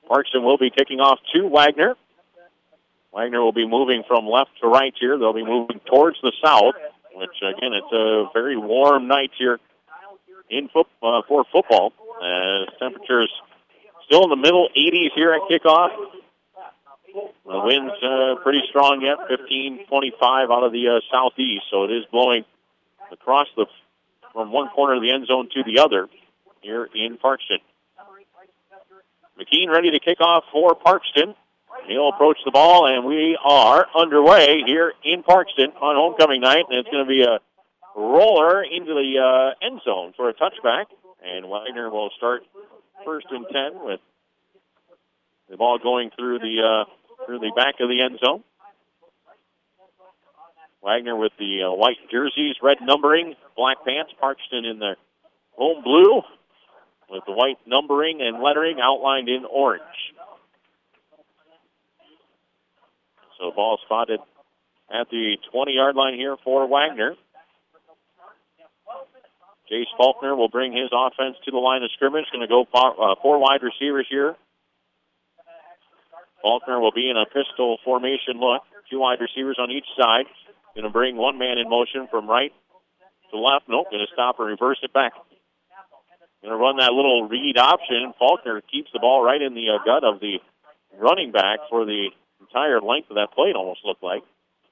Parkston will be kicking off to Wagner. Wagner will be moving from left to right here. They'll be moving towards the south, which, again, it's a very warm night here for football. Temperatures still in the middle 80s here at kickoff. The wind's pretty strong yet, 15-25 out of the southeast, so it is blowing across from one corner of the end zone to the other here in Parkston. McKean ready to kick off for Parkston. He'll approach the ball, and we are underway here in Parkston on homecoming night, and it's going to be a roller into the end zone for a touchback, and Wagner will start 1st and 10 with the ball going through the back of the end zone. Wagner with the white jerseys, red numbering, black pants. Parkston in the home blue with the white numbering and lettering outlined in orange. So ball spotted at the 20-yard line here for Wagner. Jace Faulkner will bring his offense to the line of scrimmage. Going to go 4 wide receivers here. Faulkner will be in a pistol formation look. 2 wide receivers on each side. Going to bring one man in motion from right to left. Nope, going to stop and reverse it back. Going to run that little read option. Faulkner keeps the ball right in the gut of the running back for the entire length of that play, it almost looked like.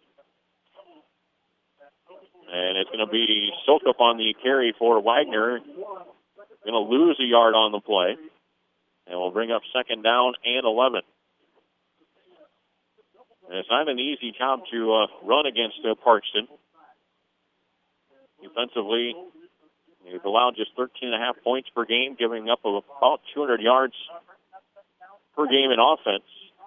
And it's going to be Sokup on the carry for Wagner. Going to lose a yard on the play. And we'll bring up 2nd down and 11. And it's not an easy job to run against Parkston. Defensively, they've allowed just 13.5 points per game, giving up about 200 yards per game in offense.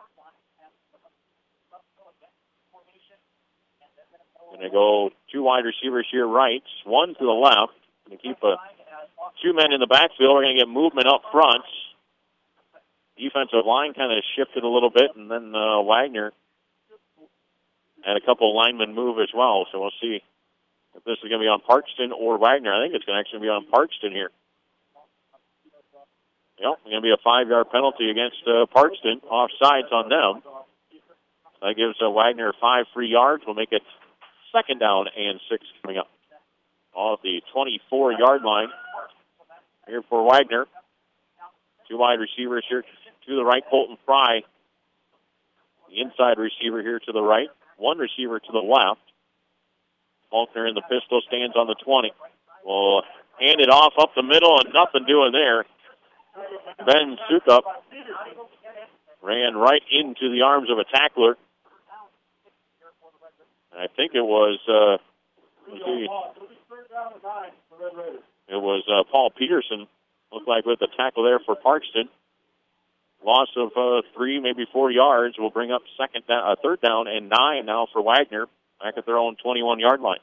Going to go 2 wide receivers here right, 1 to the left. Going to keep 2 men in the backfield. We're going to get movement up front. Defensive line kind of shifted a little bit, and then Wagner had a couple of linemen move as well. So we'll see if this is going to be on Parkston or Wagner. I think it's going to actually be on Parkston here. Yep, it's going to be a 5-yard penalty against Parkston. Offsides on them. That gives Wagner 5 free yards. We'll make it 2nd down and 6 coming up. Off the 24-yard line here for Wagner. 2 wide receivers here to the right, Colton Fry. The inside receiver here to the right. 1 receiver to the left. Faulkner in the pistol, stands on the 20. Will hand it off up the middle, and nothing doing there. Ben Sukup ran right into the arms of a tackler. I think it was Paul Peterson. Looked like with the tackle there for Parkston. Loss of 3, maybe 4 yards will bring up 3rd down and 9 now for Wagner back at their own 21-yard line.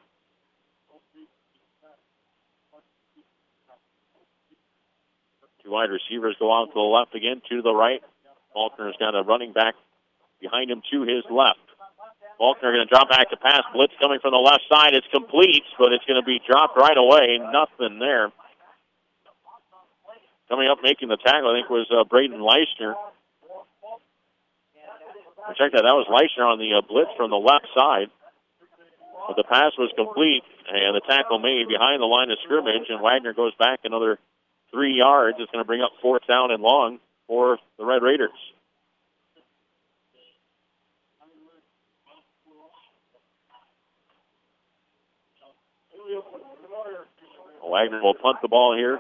Two wide receivers go out to the left again, to the right. Faulkner's got a running back behind him to his left. Faulkner going to drop back to pass. Blitz coming from the left side. It's complete, but it's going to be dropped right away. Nothing there. Coming up making the tackle, I think, was Braden Leishner. Check that. That was Leishner on the blitz from the left side. But the pass was complete, and the tackle made behind the line of scrimmage, and Wagner goes back another 3 yards. It's going to bring up 4th down and long for the Red Raiders. Wagner will punt the ball here.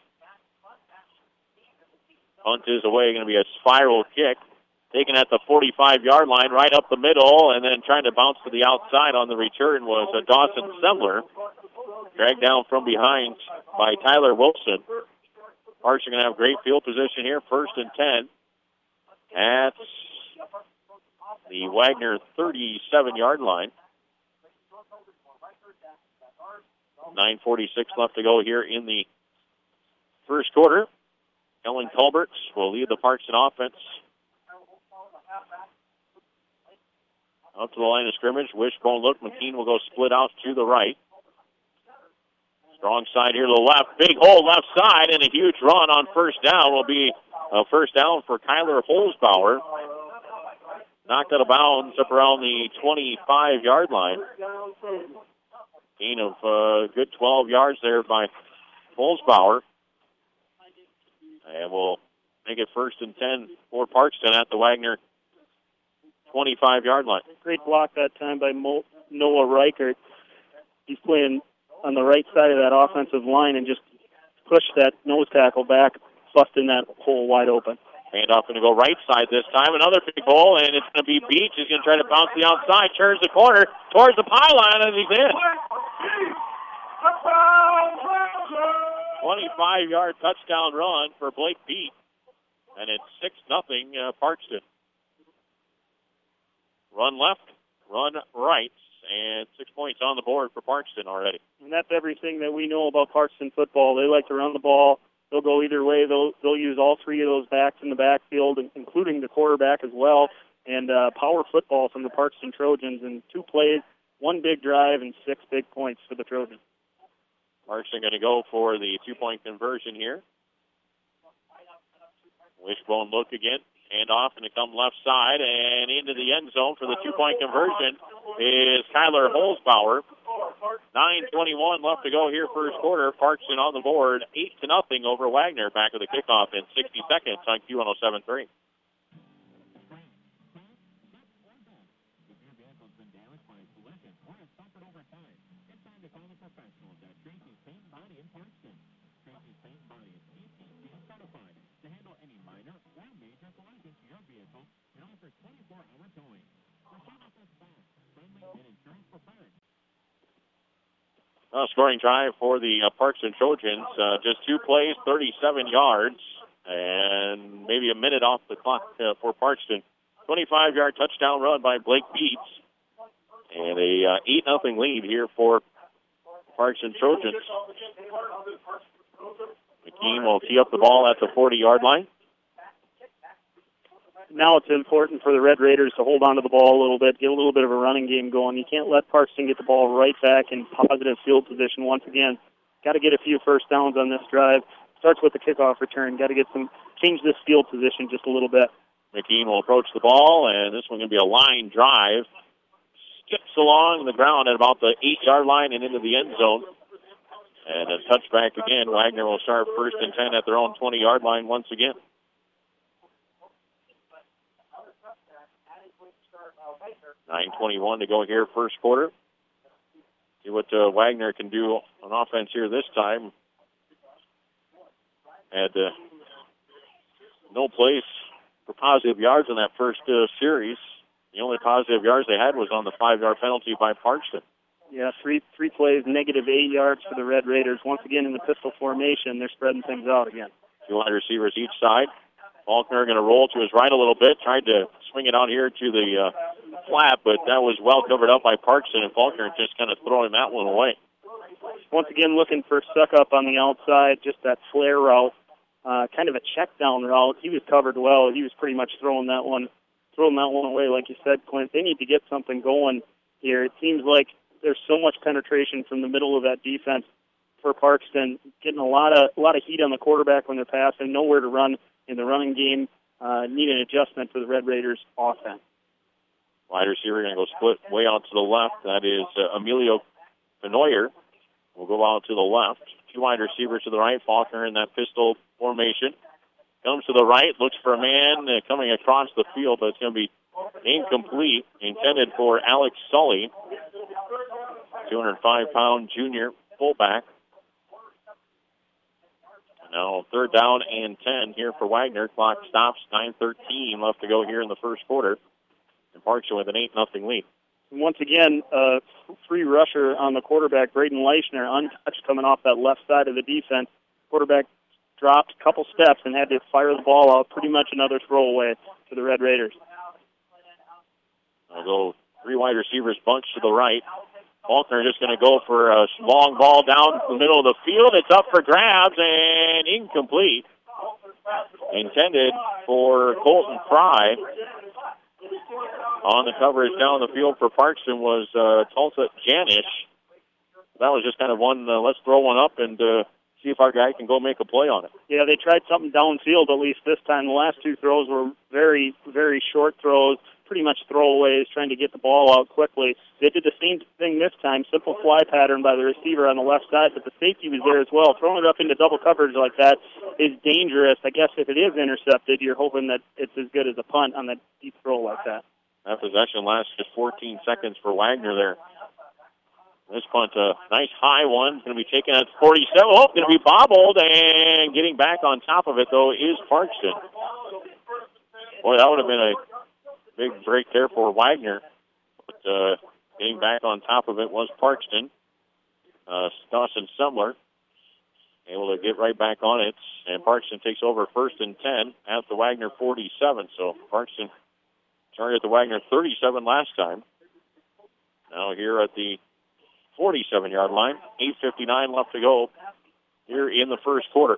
Punt is away. Going to be a spiral kick. Taken at the 45-yard line, right up the middle, and then trying to bounce to the outside on the return was Dawson Semler. Dragged down from behind by Tyler Wilson. Parks are going to have great field position here. 1st and 10 at the Wagner 37-yard line. 9:46 left to go here in the first quarter. Ellen Culberts will lead the Parkston offense up to the line of scrimmage. Wishbone look. McKean will go split out to the right. Strong side here to the left. Big hole left side, and a huge run on 1st down will be A first down for Kyler Holzbauer. Knocked out of bounds up around the 25-yard line. Gain of good 12 yards there by Holzbauer. And we'll make it 1st and 10 for Parkston at the Wagner 25-yard line. Great block that time by Noah Reichert. He's playing on the right side of that offensive line and just pushed that nose tackle back, busting that hole wide open. Handoff going to go right side this time. Another big hole, and it's going to be Beach. He's going to try to bounce the outside, turns the corner towards the pylon, and he's in. 25-yard touchdown run for Blake Beach, and it's 6-0 Parkston. Run left, run right, and 6 points on the board for Parkston already. And that's everything that we know about Parkston football. They like to run the ball. They'll go either way. They'll use all three of those backs in the backfield, including the quarterback as well. And power football from the Parkston Trojans in 2 plays, 1 big drive, and 6 big points for the Trojans. Parkston going to go for the 2-point conversion here. Wishbone look again. Hand off and it come left side and into the end zone for the 2-point conversion is Kyler Holzbauer. 9:21 left to go here first quarter. Parkston on the board, 8-0 over Wagner. Back of the kickoff in 60 seconds on Q107.3. Scoring drive for the Parkston Trojans. Just 2 plays, 37 yards, and maybe a minute off the clock for Parkston. 25-yard touchdown run by Blake Beats. And a 8-0 lead here for Parkston Trojans. McKean will tee up the ball at the 40-yard line. Now it's important for the Red Raiders to hold on to the ball a little bit, get a little bit of a running game going. You can't let Parkston get the ball right back in positive field position once again. Got to get a few first downs on this drive. Starts with the kickoff return. Got to change this field position just a little bit. McKean will approach the ball, and this one going to be a line drive. Skips along the ground at about the 8-yard line and into the end zone. And a touchback again. Wagner will start 1st and 10 at their own 20-yard line once again. 9:21 to go here, first quarter. See what Wagner can do on offense here this time. Had no place for positive yards in that first series. The only positive yards they had was on the 5-yard penalty by Parkston. Yeah, three plays, negative 8 yards for the Red Raiders. Once again in the pistol formation, they're spreading things out again. 2 wide receivers each side. Faulkner going to roll to his right a little bit. Tried to swing it out here to the flat, but that was well covered up by Parkston, and Faulkner just kind of throwing that one away. Once again, looking for Suck up on the outside, just that flare route, kind of a check down route. He was covered well. He was pretty much throwing that one away, like you said, Clint. They need to get something going here. It seems like there's so much penetration from the middle of that defense for Parkston, getting a lot of heat on the quarterback when they're passing, nowhere to run in the running game. Need an adjustment for the Red Raiders offense. Wide receiver going to go split way out to the left. That is Emilio Benoyer. Will go out to the left. 2 wide receivers to the right. Faulkner in that pistol formation. Comes to the right, looks for a man coming across the field, but it's going to be incomplete. Intended for Alex Sully, 205-pound junior fullback. Now 3rd down and 10 here for Wagner. Clock stops. 9:13 left to go here in the first quarter. And Parkston with an 8-0 lead. Once again, free rusher on the quarterback, Braden Leichner, untouched coming off that left side of the defense. Quarterback dropped a couple steps and had to fire the ball out. Pretty much another throwaway for the Red Raiders. I'll go 3 wide receivers bunched to the right. Faulkner just going to go for a long ball down the middle of the field. It's up for grabs and incomplete. Intended for Colton Fry. On the coverage down the field for Parkston was Tulsa Janish. That was just kind of one, let's throw one up and see if our guy can go make a play on it. Yeah, they tried something downfield at least this time. The last two throws were very, very short throws, pretty much throwaways, trying to get the ball out quickly. They did the same thing this time, simple fly pattern by the receiver on the left side, but the safety was there as well. Throwing it up into double coverage like that is dangerous. I guess if it is intercepted, you're hoping that it's as good as a punt on that deep throw like that. That possession lasts just 14 seconds for Wagner there. This punt, a nice high one, going to be taken at 47. Oh, going to be bobbled, and getting back on top of it, though, is Parkston. Boy, that would have been a big break there for Wagner. But getting back on top of it was Parkston. Dawson Semler able to get right back on it, and Parkston takes over 1st and 10 at the Wagner 47. So Parkston started at the Wagner 37 last time. Now here at the 47-yard line. 8:59 left to go here in the first quarter.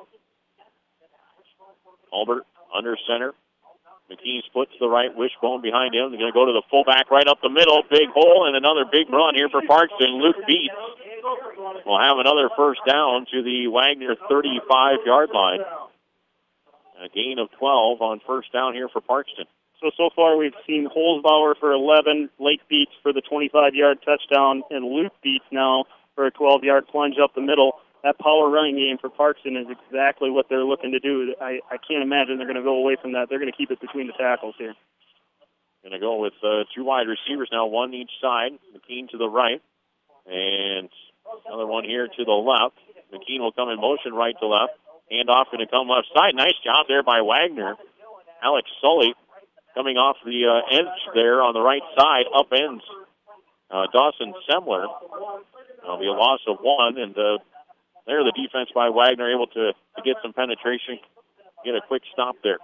Albert under center. McKean split to the right, Wishbone behind him. They're going to go to the fullback right up the middle. Big hole and another big run here for Parkston. Luke Beats will have another first down to the Wagner 35-yard line. A gain of 12 on first down here for Parkston. So far we've seen Holzbauer for 11, Lake Beats for the 25-yard touchdown, and Luke Beats now for a 12-yard plunge up the middle. That power running game for Parkston is exactly what they're looking to do. I can't imagine they're going to go away from that. They're going to keep it between the tackles here. Going to go with two wide receivers now, one each side. McKean to the right, and another one here to the left. McKean will come in motion right to left. Handoff going to come left side. Nice job there by Wagner. Alex Sully coming off the edge there on the right side, up ends Dawson Semler. That'll be a loss of one, and there the defense by Wagner able to get some penetration, get a quick stop there.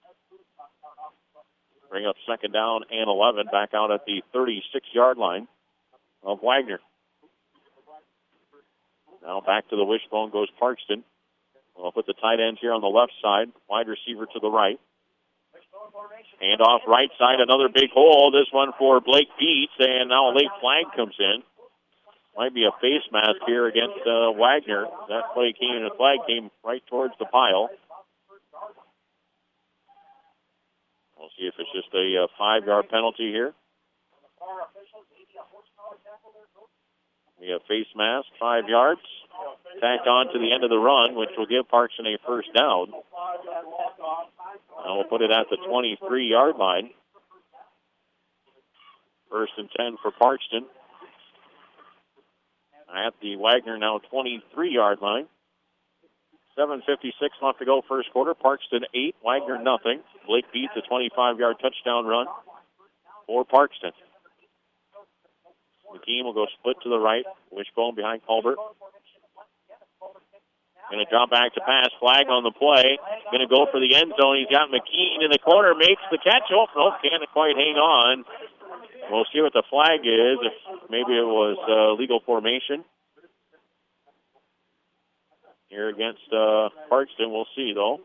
Bring up second down and 11 back out at the 36-yard line of Wagner. Now back to the wishbone goes Parkston. We'll put the tight ends here on the left side, wide receiver to the right. Hand off right side, another big hole. This one for Blake Beats, and now a late flag comes in. Might be a face mask here against Wagner. That play came in, the flag came right towards the pile. We'll see if it's just a 5-yard penalty here. We have face mask, 5 yards. Tacked on to the end of the run, which will give Parkston a first down. We'll put it at the 23-yard line. 1st and 10 for Parkston. At the Wagner now 23-yard line. 7:56 left to go first quarter. Parkston 8, Wagner nothing. Blake Beats a 25-yard touchdown run for Parkston. McKean will go split to the right. Wishbone behind Colbert. Going to drop back to pass. Flag on the play. Going to go for the end zone. He's got McKean in the corner. Makes the catch. Oh, no, can't quite hang on. We'll see what the flag is. If maybe it was legal formation here against Parkston. We'll see, though.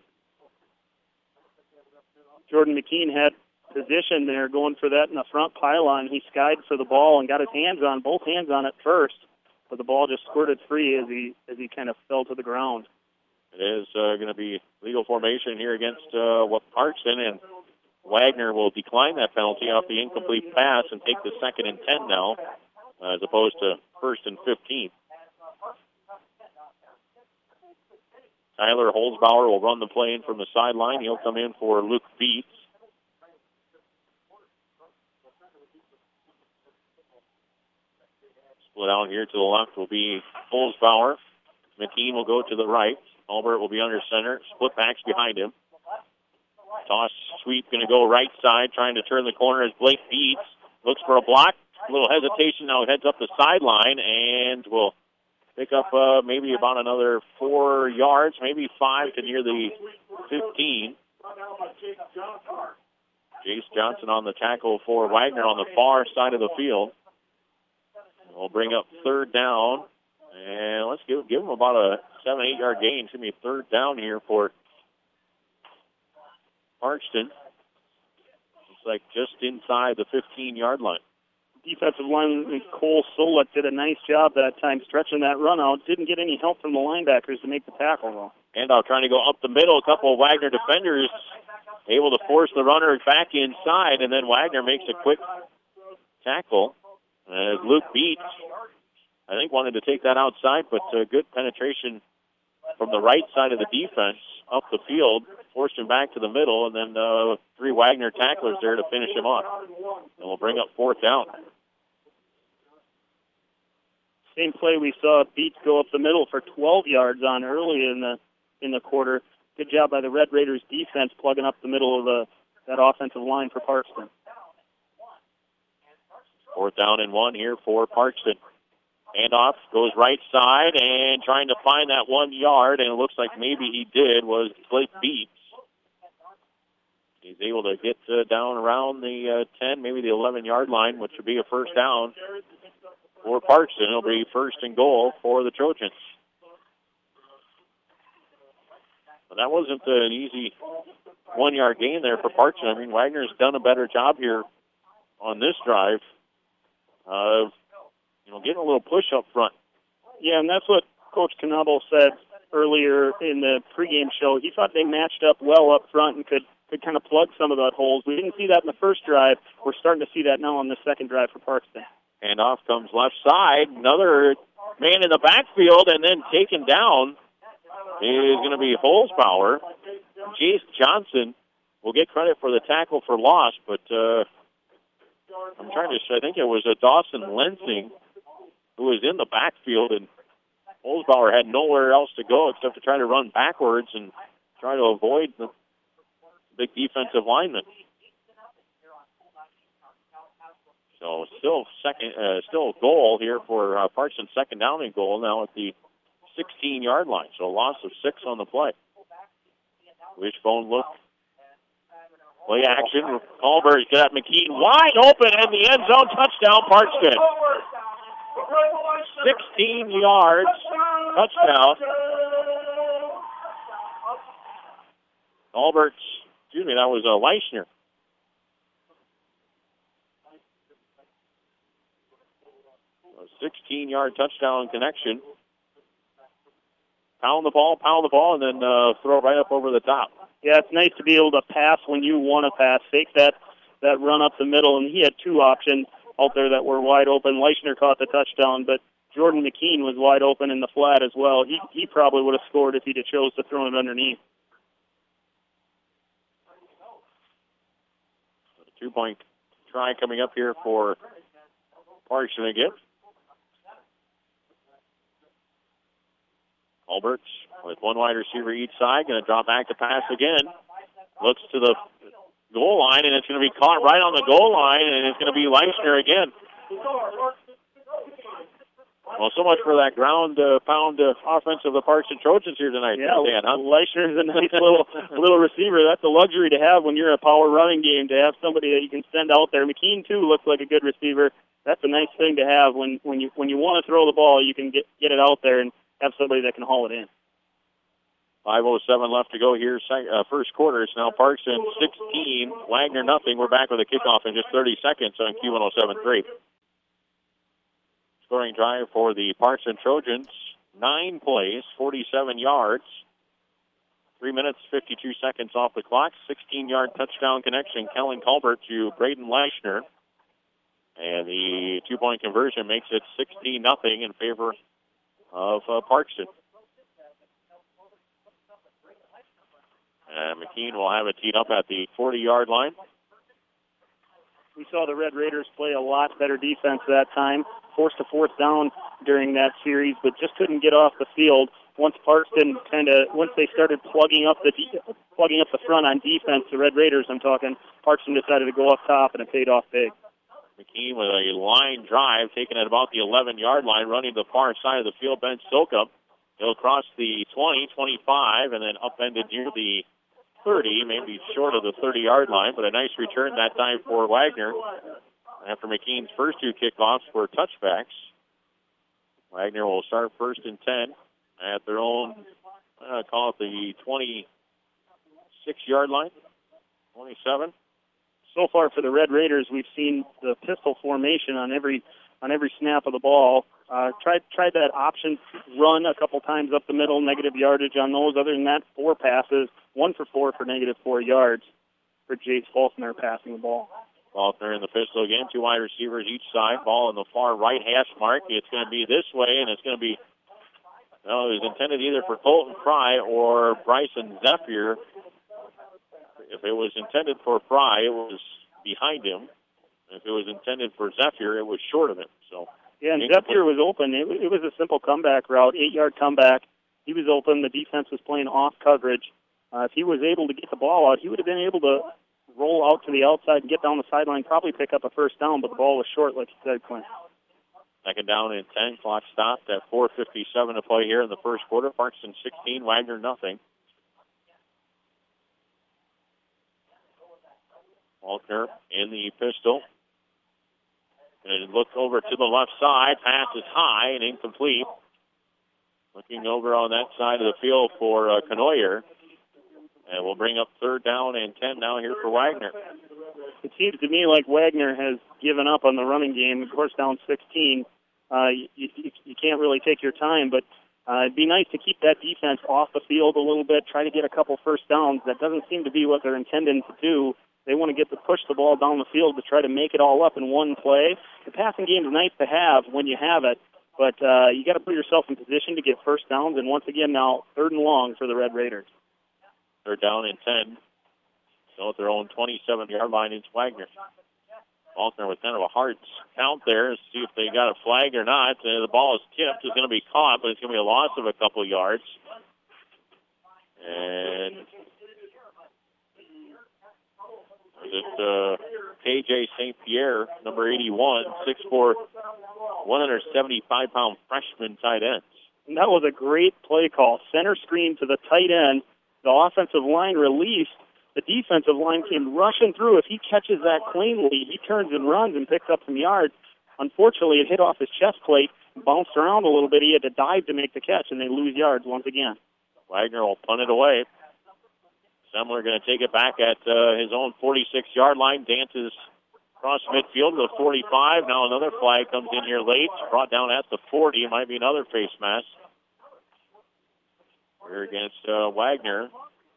Jordan McKean had position there going for that in the front pylon. He skied for the ball and got his both hands on it first, but the ball just squirted free as he kind of fell to the ground. It is going to be legal formation here against Parkston, and Wagner will decline that penalty off the incomplete pass and take the 2nd and 10 now, as opposed to 1st and 15. Tyler Holzbauer will run the play in from the sideline. He'll come in for Luke Beats. Split out here to the left will be Holzbauer. McKean will go to the right. Albert will be under center. Split backs behind him. Toss sweep going to go right side, trying to turn the corner as Blake Beats. Looks for a block. A little hesitation. Now heads up the sideline and will pick up maybe about another 4 yards, maybe 5 to near the 15. Jace Johnson on the tackle for Wagner on the far side of the field. We'll bring up 3rd down. And let's give him about a 7-8 yard gain. It's going to be 3rd down here for Parkston. It's like just inside the 15-yard line. defensive lineman Cole Solek did a nice job that time stretching that run out. Didn't get any help from the linebackers to make the tackle, though. Handoff trying to go up the middle. A couple of Wagner defenders able to force the runner back inside, and then Wagner makes a quick tackle. As Luke Beats, I think, wanted to take that outside, but good penetration from the right side of the defense up the field, forced him back to the middle, and then 3 Wagner tacklers there to finish him off. And we'll bring up 4th down. Same play we saw Beats go up the middle for 12 yards on early in the quarter. Good job by the Red Raiders defense plugging up the middle of that offensive line for Parkston. 4th down and 1 here for Parkston. Handoff goes right side and trying to find that 1 yard, and it looks like maybe he did, was Blake Beats. He's able to get down around the 10, maybe the 11-yard line, which would be a first down for Parkston. It'll be 1st and goal for the Trojans. But that wasn't an easy 1-yard gain there for Parkston. I mean, Wagner's done a better job here on this drive of getting a little push up front. Yeah, and that's what Coach Knobel said earlier in the pregame show. He thought they matched up well up front and could kind of plug some of that holes. We didn't see that in the first drive. We're starting to see that now on the second drive for Parkston. Handoff comes left side. Another man in the backfield, and then taken down is going to be Holzbauer. Jace Johnson will get credit for the tackle for loss, but I'm trying to say, I think it was Dawson Lensing who was in the backfield, and Holzbauer had nowhere else to go except to try to run backwards and try to avoid the big defensive lineman. So still a goal here for Parkston, 2nd down and goal now at the 16-yard line. So a loss of 6 on the play. Wishbone look. Play action. Colbert's got McKean wide open in the end zone. Touchdown, Parkston. 16 yards. Touchdown. Colbert's, that was Leishner. A 16-yard touchdown connection. Pound the ball, and then throw it right up over the top. Yeah, it's nice to be able to pass when you want to pass. Fake that run up the middle, and he had 2 options out there that were wide open. Leishner caught the touchdown, but Jordan McKean was wide open in the flat as well. He probably would have scored if he'd have chose to throw it underneath. A 2-point try coming up here for Parkston again. Alberts with 1 wide receiver each side, going to drop back to pass again. Looks to the goal line, and it's going to be caught right on the goal line, and it's going to be Leishner again. Well, so much for that ground pound offense of the Parkston Trojans here tonight. Yeah, Dan, huh? Leishner is a nice little receiver. That's a luxury to have when you're a power running game, to have somebody that you can send out there. McKean, too, looks like a good receiver. That's a nice thing to have. When you want to throw the ball, you can get it out there and have somebody that can haul it in. 5:07 left to go here. First quarter. It's now Parkston 16, Wagner nothing. We're back with a kickoff in just 30 seconds on Q107.3. Scoring drive for the Parkston Trojans. 9 plays, 47 yards. 3 minutes, 52 seconds off the clock. 16-yard touchdown connection. Kellen Colbert to Braden Leishner. And the 2-point conversion makes it 16-0 in favor of Parkston. And McKean will have it teed up at the 40-yard line. We saw the Red Raiders play a lot better defense that time. Forced a 4th down during that series, but just couldn't get off the field. Once they started plugging up the front on defense, the Red Raiders, I'm talking, Parkston decided to go up top, and it paid off big. McKean with a line drive, taken at about the 11-yard line, running to the far side of the field. Ben Silkup, he'll cross the 20, 25, and then upended near the 30, maybe short of the 30-yard line, but a nice return that time for Wagner after McKean's first 2 kickoffs were touchbacks. Wagner will start 1st and 10 at their own, call it the 26-yard line, 27. so far for the Red Raiders, we've seen the pistol formation on every snap of the ball. Tried that option run a couple times up the middle, negative yardage on those. Other than that, 4 passes, 1 for 4 for negative 4 yards for Jace Faulkner passing the ball. Faulkner in the pistol again, 2 wide receivers each side. Ball in the far right hash mark. It's going to be this way, and it's going to be, well, it was intended either for Colton Fry or Bryson Zephyr. If it was intended for Fry, it was behind him. If it was intended for Zephyr, it was short of him. So yeah, and Zephyr was open. It was a simple comeback route, 8-yard comeback. He was open. The defense was playing off coverage. If he was able to get the ball out, he would have been able to roll out to the outside and get down the sideline, probably pick up a first down, but the ball was short, like you said, Clint. Second down and 10. Clock stopped at 4:57 to play here in the first quarter. Parkston 16, Wagner nothing. Faulkner in the pistol. And look over to the left side. Pass is high and incomplete. Looking over on that side of the field for Conoyer. And we'll bring up third down and 10 now here for Wagner. It seems to me like Wagner has given up on the running game. Of course, down 16, you can't really take your time, but it'd be nice to keep that defense off the field a little bit, try to get a couple first downs. That doesn't seem to be what they're intending to do. They want to get to push the ball down the field to try to make it all up in one play. The passing game is nice to have when you have it, but you got to put yourself in position to get first downs. And once again, now 3rd and long for the Red Raiders. They're down in 10. So at their own 27-yard line, it's Wagner. Faulkner with kind of a hard count there to see if they got a flag or not. The ball is tipped. It's going to be caught, but it's going to be a loss of a couple yards. And it's KJ St. Pierre, number 81, 6'4", 175-pound freshman tight end. And that was a great play call. Center screen to the tight end. The offensive line released. The defensive line came rushing through. If he catches that cleanly, he turns and runs and picks up some yards. Unfortunately, it hit off his chest plate, bounced around a little bit. He had to dive to make the catch, and they lose yards once again. Wagner will punt it away. Semler going to take it back at his own 46-yard line. Dances across midfield to the 45. Now another flag comes in here late. Brought down at the 40. It might be another face mask. We're against Wagner.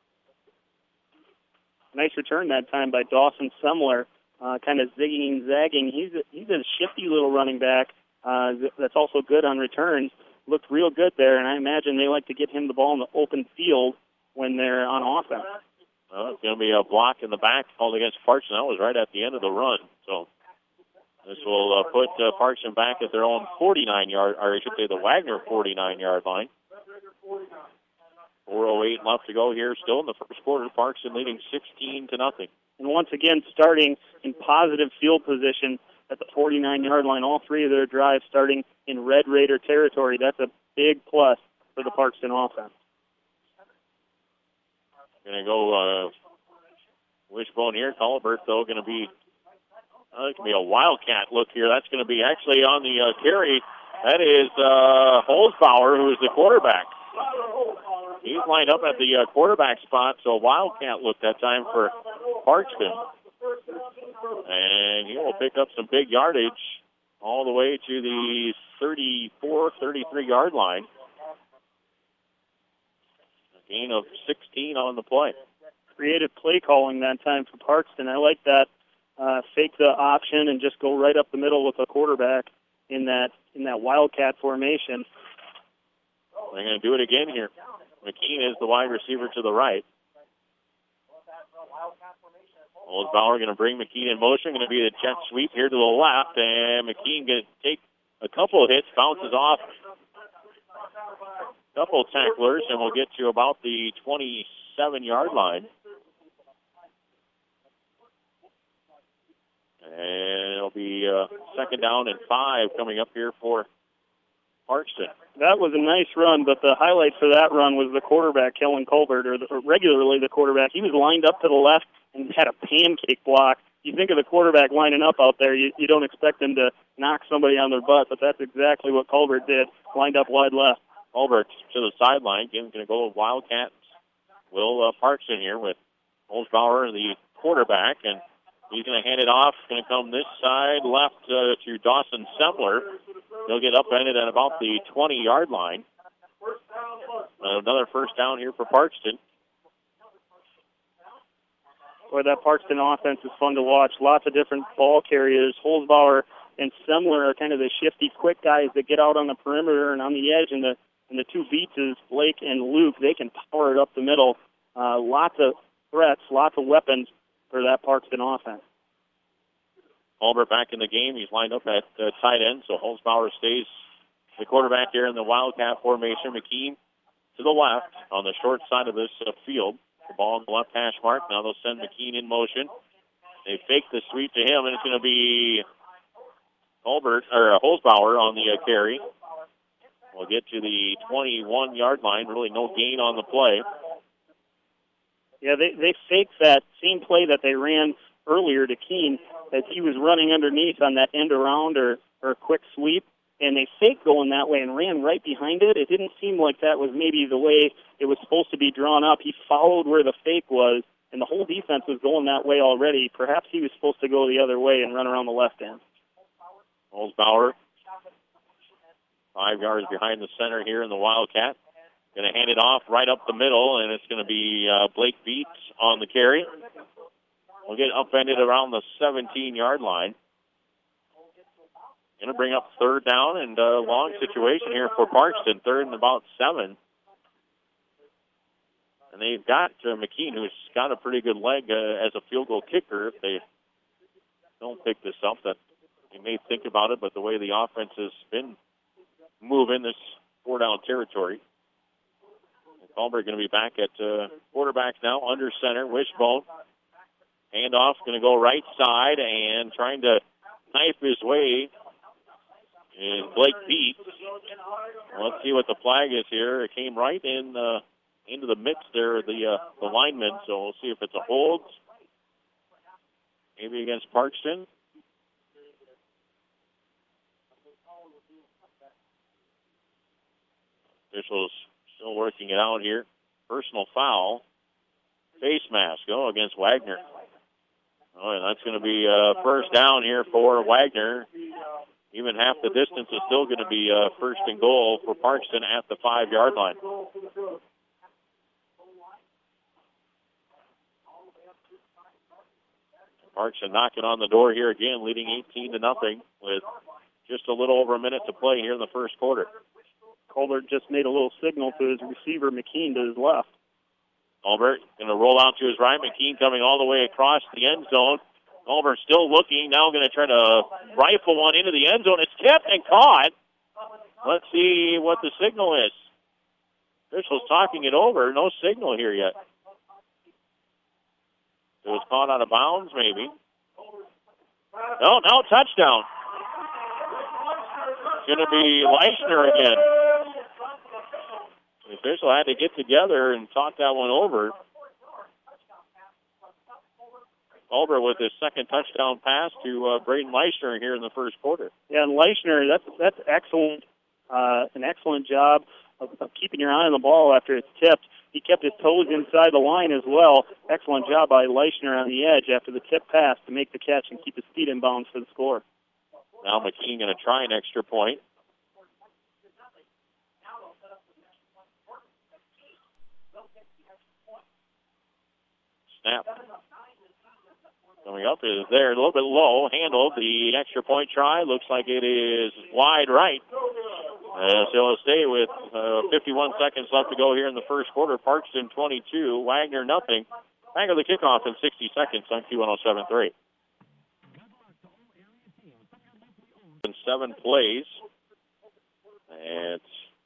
Nice return that time by Dawson Semler, kind of zigging and zagging. He's a shifty little running back that's also good on returns. Looked real good there, and I imagine they like to get him the ball in the open field when they're on offense. Well, it's going to be a block in the back called against Parkson. That was right at the end of the run. So this will put Parkson back at their own 49-yard, or I should say the Wagner 49-yard line. 4:08 left to go here still in the first quarter. Parkson leading 16-0. And once again, starting in positive field position at the 49-yard line. All 3 of their drives starting in Red Raider territory. That's a big plus for the Parkson offense. Going to go wishbone here. Colbert, though, going to be a wildcat look here. That's going to be actually on the carry. That is Holzbauer, who is the quarterback. He's lined up at the quarterback spot, so wildcat look that time for Parkston. And he will pick up some big yardage all the way to the 34, 33-yard line. A gain of 16 on the play. Creative play calling that time for Parkston. I like that. Fake the option and just go right up the middle with the quarterback in that wildcat formation. They're going to do it again here. McKean is the wide receiver to the right. Holzbauer going to bring McKean in motion. Going to be the jet sweep here to the left. And McKean going to take a couple of hits, bounces off a couple tacklers, and we'll get to about the 27-yard line. And it'll be second down and 5 coming up here for Parkston. That was a nice run, but the highlight for that run was the quarterback, Kellen Colbert, or regularly the quarterback. He was lined up to the left and had a pancake block. You think of the quarterback lining up out there, you don't expect him to knock somebody on their butt, but that's exactly what Colbert did, lined up wide left. Colbert to the sideline. Again, going to go with Wildcats. Will Parkston here with Holzbauer, the quarterback, and He's going to hand it off. Going to come this side, left to Dawson Sembler. He'll get upended at about the 20-yard line. Another first down here for Parkston. Boy, that Parkston offense is fun to watch. Lots of different ball carriers. Holzbauer and Sembler are kind of the shifty, quick guys that get out on the perimeter and on the edge. And the two Beatses, Blake and Luke, they can power it up the middle. Lots of threats, lots of weapons for that Parkston offense. Colbert back in the game. He's lined up at tight end, so Holzbauer stays the quarterback here in the Wildcat formation. McKean to the left on the short side of this field. The ball on the left hash mark. Now they'll send McKean in motion. They fake the sweep to him, and it's going to be Holzbauer on the carry. We'll get to the 21-yard line. Really no gain on the play. Yeah, they faked that same play that they ran earlier to Keene, as he was running underneath on that end around or a quick sweep, and they faked going that way and ran right behind it. It didn't seem like that was maybe the way it was supposed to be drawn up. He followed where the fake was, and the whole defense was going that way already. Perhaps he was supposed to go the other way and run around the left end. Holzbauer, 5 yards behind the center here in the Wildcat. Going to hand it off right up the middle, and it's going to be Blake Beats on the carry. We'll get upended around the 17-yard line. Going to bring up third down and a long situation here for Parkston, third and about 7. And they've got McKean, who's got a pretty good leg as a field goal kicker. If they don't pick this up, that they may think about it, but the way the offense has been moving this 4-down territory. Colbert going to be back at quarterback now, under center. Wishbone. Handoff going to go right side, and trying to knife his way is Blake Beats. Let's see what the flag is here. It came right in into the mix there, the lineman, so we'll see if it's a hold. Maybe against Parkston. Officials still working it out here. Personal foul. Face mask against Wagner. Oh, and that's going to be first down here for Wagner. Even half the distance is still going to be first and goal for Parkston at the 5-yard line. Parkston knocking on the door here again, leading 18-0 with just a little over a minute to play here in the first quarter. Colbert just made a little signal to his receiver, McKean, to his left. Colbert going to roll out to his right. McKean coming all the way across the end zone. Colbert still looking. Now going to try to rifle one into the end zone. It's tipped and caught. Let's see what the signal is. Officials talking it over. No signal here yet. It was caught out of bounds, maybe. No, touchdown. It's going to be Leishner again. The official had to get together and talk that one over. Colbert with his second touchdown pass to Braden Leishner here in the first quarter. Yeah, and Leishner, that's excellent. An excellent job of keeping your eye on the ball after it's tipped. He kept his toes inside the line as well. Excellent job by Leishner on the edge after the tip pass to make the catch and keep his feet in bounds for the score. Now McKean going to try an extra point. Snap. Coming up is there, a little bit low, handled. The extra point try looks like it is wide right. So it'll stay with 51 seconds left to go here in the first quarter. Parkston 22, Wagner nothing. Back of the kickoff in 60 seconds on Q107.3. 7 plays. It's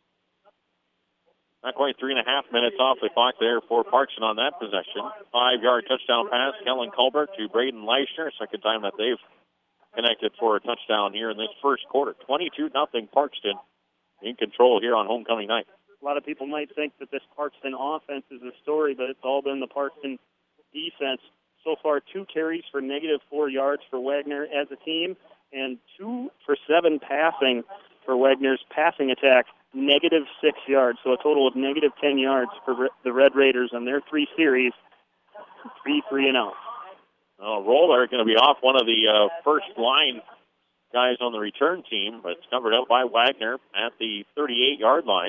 not quite 3.5 minutes off the clock there for Parkston on that possession. 5-yard touchdown pass, Kellen Colbert to Braden Leishner. Second time that they've connected for a touchdown here in this first quarter. 22-0 Parkston in control here on homecoming night. A lot of people might think that this Parkston offense is the story, but it's all been the Parkston defense. So far, 2 carries for -4 yards for Wagner as a team, and 2 for 7 passing for Wagner's passing attack, -6 yards. So a total of -10 yards for the Red Raiders on their 3 series, 3-3-0. Roller going to be off one of the first line guys on the return team, but it's covered up by Wagner at the 38-yard line.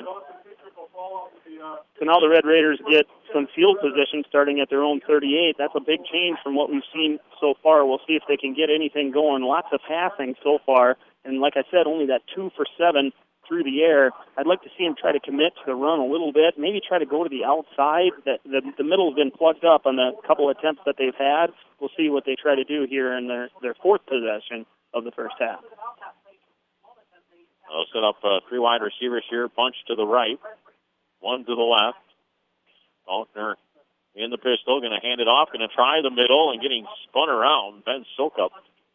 So now the Red Raiders get some field position starting at their own 38. That's a big change from what we've seen so far. We'll see if they can get anything going. Lots of passing so far, and like I said, only that 2 for 7 through the air. I'd like to see them try to commit to the run a little bit, maybe try to go to the outside. The middle's been plugged up on the couple attempts that they've had. We'll see what they try to do here in their fourth possession of the first half. They'll set up 3 wide receivers here, bunch to the right, 1 to the left. Faulkner in the pistol, going to hand it off, going to try the middle, and getting spun around. Ben Sokup.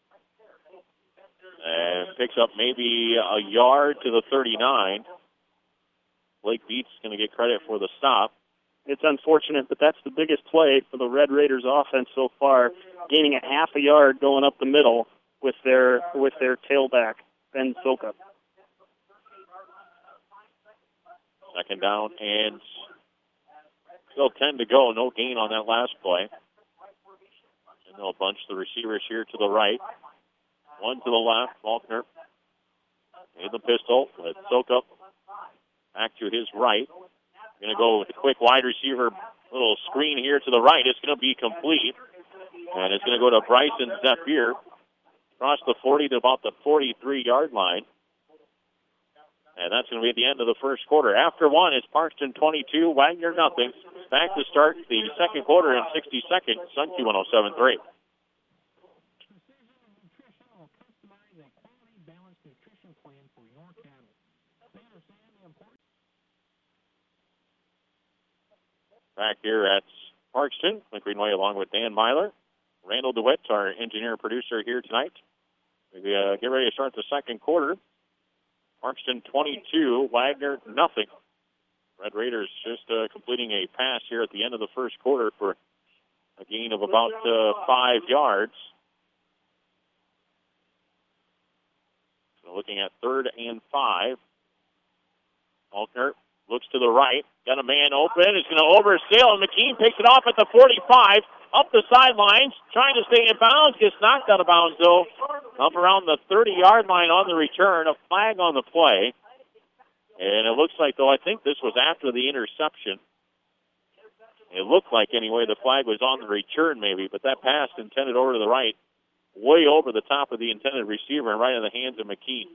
And picks up maybe a yard to the 39. Blake Beats going to get credit for the stop. It's unfortunate, but that's the biggest play for the Red Raiders offense so far, gaining a half a yard going up the middle with their tailback, Ben Sokup. Second down and still 10 to go. No gain on that last play. And they'll bunch the receivers here to the right. 1 to the left. Faulkner in the pistol with Sokup back to his right. Going to go with a quick wide receiver little screen here to the right. It's going to be complete. And it's going to go to Bryson Zephyr. Across the 40 to about the 43-yard line. And that's going to be at the end of the first quarter. After 1, it's Parkston 22, Wagner nothing. Back to start the second quarter in 60 seconds. Sunky 107.3. Back here at Parkston, Clint Greenway along with Dan Myler. Randall DeWitt, our engineer-producer here tonight. We get ready to start the second quarter. Parkston 22, Wagner nothing. Red Raiders just completing a pass here at the end of the first quarter for a gain of about 5 yards. So looking at 3rd and 5. Faulkner looks to the right. Got a man open. It's going to oversail, and McKean picks it off at the 45. Up the sidelines, trying to stay in bounds. Gets knocked out of bounds, though. Up around the 30-yard line on the return. A flag on the play. And it looks like, though, I think this was after the interception. It looked like, anyway, the flag was on the return, maybe. But that pass intended over to the right, way over the top of the intended receiver and right in the hands of McKean.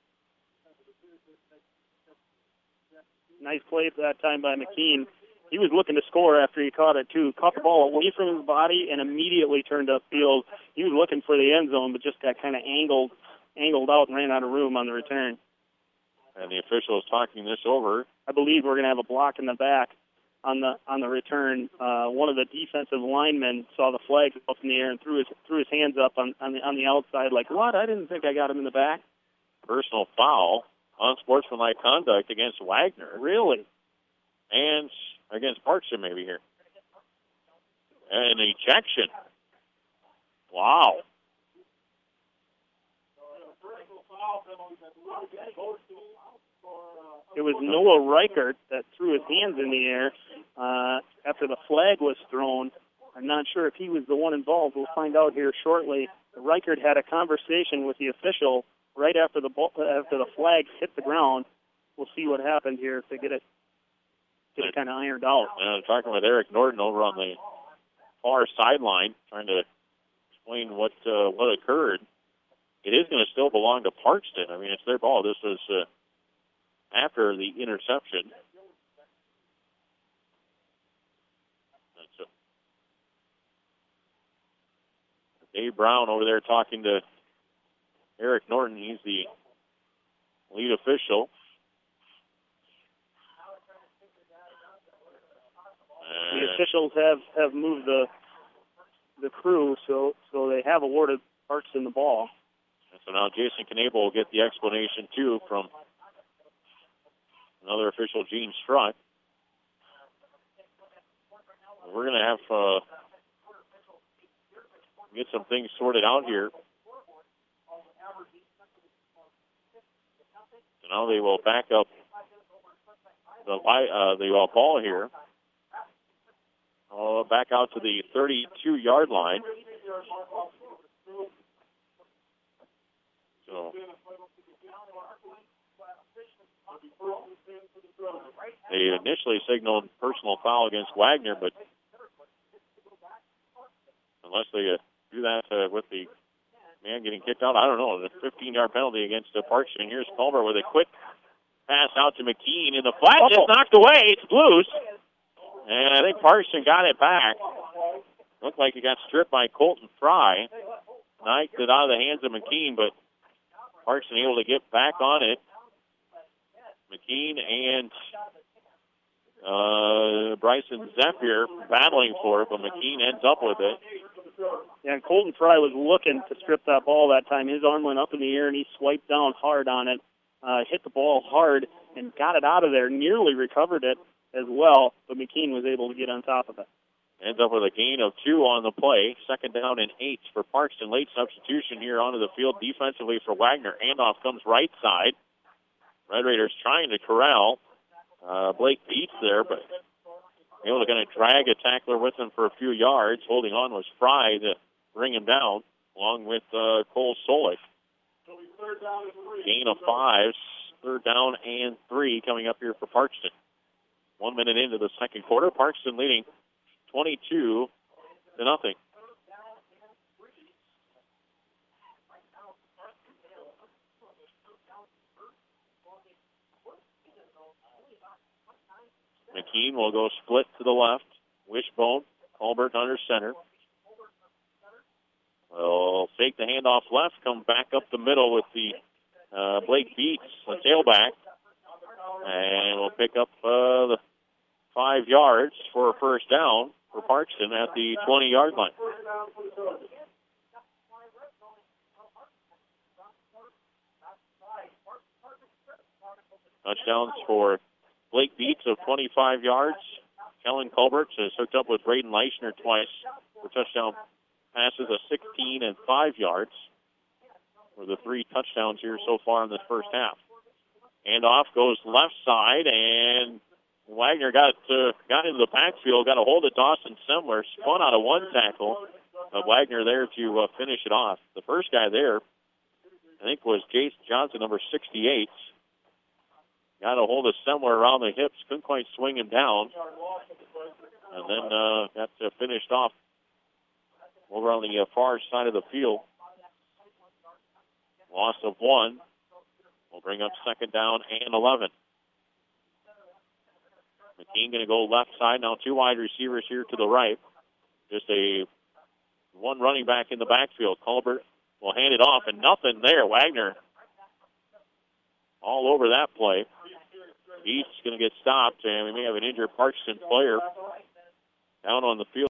Nice play that time by McKean. He was looking to score after he caught it, too. Caught the ball away from his body and immediately turned upfield. He was looking for the end zone, but just got kind of angled out and ran out of room on the return. And the official is talking this over. I believe we're going to have a block in the back on the return. One of the defensive linemen saw the flag up in the air and threw his hands up on the outside like, what? I didn't think I got him in the back. Personal foul. Unsportsmanlike conduct against Wagner. Really? And against Parkston maybe here. And an ejection. Wow. It was Noah Reichert that threw his hands in the air after the flag was thrown. I'm not sure if he was the one involved. We'll find out here shortly. Reichert had a conversation with the official right after the flag hit the ground. We'll see what happened here if they get it kind of ironed out. I'm talking with Eric Norton over on the far sideline, trying to explain what occurred. It is going to still belong to Parkston. I mean, it's their ball. This was after the interception. Dave Brown over there talking to Eric Norton. He's the lead official. The officials have moved the crew, so they have awarded Parkston the ball. And so now Jason Knable will get the explanation, too, from another official, Gene Strutt. We're going to have get some things sorted out here. So now they will back up the ball here. Back out to the 32-yard line. So they initially signaled personal foul against Wagner, but unless they do that with the man getting kicked out, I don't know. The 15-yard penalty against Parkston. Here's Culbert with a quick pass out to McKean in the flat. Just knocked away. It's loose. And I think Parkston got it back. Looked like it got stripped by Colton Fry. Knocked it out of the hands of McKean, but Parkston able to get back on it. McKean and Bryson Zephyr battling for it, but McKean ends up with it. Yeah, and Colton Fry was looking to strip that ball that time. His arm went up in the air, and he swiped down hard on it, hit the ball hard, and got it out of there, nearly recovered it as well, but McKean was able to get on top of it. Ends up with a gain of 2 on the play. 2nd down and 8 for Parkston. Late substitution here onto the field defensively for Wagner. Handoff comes right side. Red Raiders trying to corral Blake Beats there, but able to kind of drag a tackler with him for a few yards. Holding on was Fry to bring him down, along with Cole Solich. Gain of 5, 3rd down and 3 coming up here for Parkston. 1 minute into the second quarter, Parkston leading 22-0. McKean will go split to the left. Wishbone, Culbert under center. Will fake the handoff left, come back up the middle with the Blake Beats, the tailback. And we'll pick up the 5 yards for a first down for Parkston at the 20-yard line. Touchdowns for Blake Beats of 25 yards. Kellen Culbert has hooked up with Braden Leischner twice for touchdown passes of 16 and 5 yards for the 3 touchdowns here so far in this first half. Handoff goes left side, and Wagner got into the backfield, got a hold of Dawson Semler, spun out of 1 tackle. Wagner there to finish it off. The first guy there, I think, was Jace Johnson, number 68. Got a hold of Semler around the hips, couldn't quite swing him down. And then got finished off over on the far side of the field. Loss of 1. We'll bring up 2nd down and 11. McKean going to go left side. Now 2 wide receivers here to the right. Just a 1 running back in the backfield. Culbert will hand it off, and nothing there. Wagner all over that play. He's going to get stopped, and we may have an injured Parkston player down on the field.